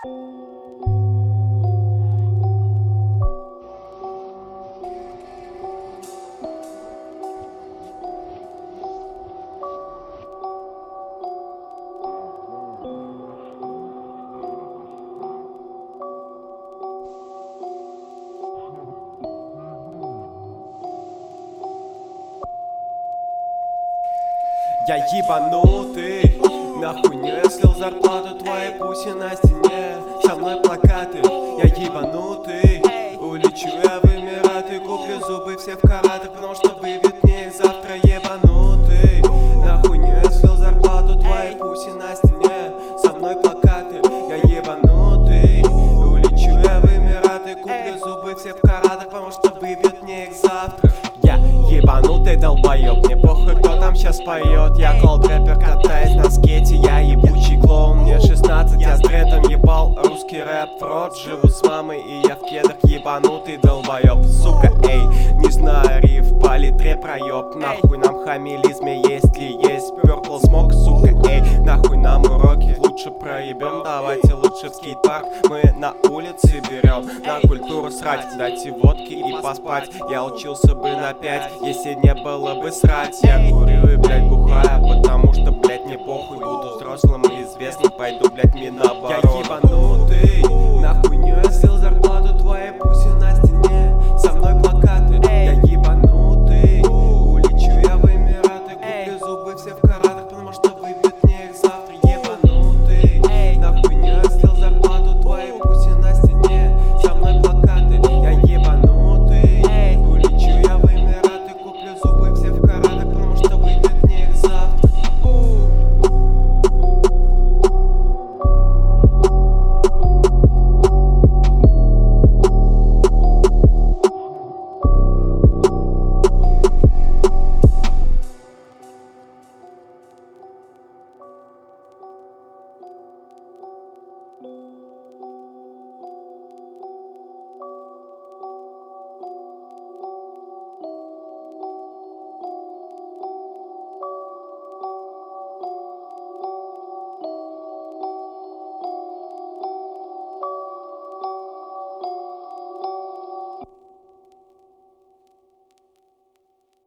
Я ебанутый, нахуй не слил зарплату твоей пуси на стене. Со мной плакаты, я ебанутый. Улечу я в Эмираты, куплю зубы все в каратах, потому что выбьют мне их завтра, ебанутый. Нахуй не слил зарплату твоей пуси на стене. Со мной плакаты, я ебанутый. Улечу я в Эмираты, куплю зубы все в каратах, потому что выбьют мне их завтра. Я ебанутый долбоёб, мне похуй, кто там сейчас поет. Я колд рэпер, катаюсь на скейте, я ебучий клоун. Мне 16, я с трендом ебал русский рэп в рот. Живу с мамой и я в кедах, ебанутый долбоёб. Сука, эй, не знаю риф, палитре проёб. Нахуй нам хамилизме, если есть purple smoke, сука, эй. Нахуй нам уроки, лучше проебем. Давайте лучше в скейт-парк, мы на улице берем. На культуру срать, дайте водки и поспать. Я учился бы на 5, если не было бы срать. Я курю и, блядь, бухаю, потому что, блядь, мне похуй. Буду взрослым и известным, пойду, блядь, мне наоборот. Я ебанутый, нахуй не слил зарплату твоей пуси на стене.